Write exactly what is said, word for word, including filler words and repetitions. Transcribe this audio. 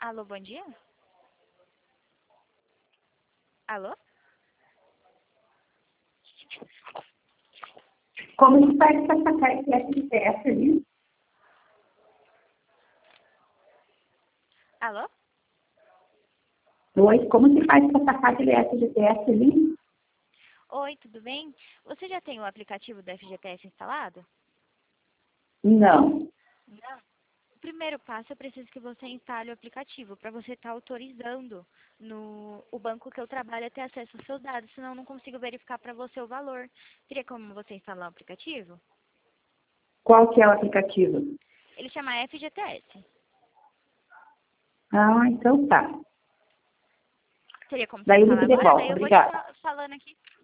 Alô, bom dia? Alô? Como que faz para sacar esse F G T S ali? Alô? Oi, como que faz para sacar aquele F G T S ali? Oi, tudo bem? Você já tem o aplicativo do F G T S instalado? Não. Não. O primeiro passo, eu preciso que você instale o aplicativo para você estar autorizando no o banco que eu trabalho a ter acesso aos seus dados, senão eu não consigo verificar para você o valor. Teria como você instalar o aplicativo? Qual que é o aplicativo? Ele chama F G T S. Ah, então tá. Teria como você Daí eu instalar ligo de agora? volta. Daí eu vou te Obrigada. fa- falando aqui.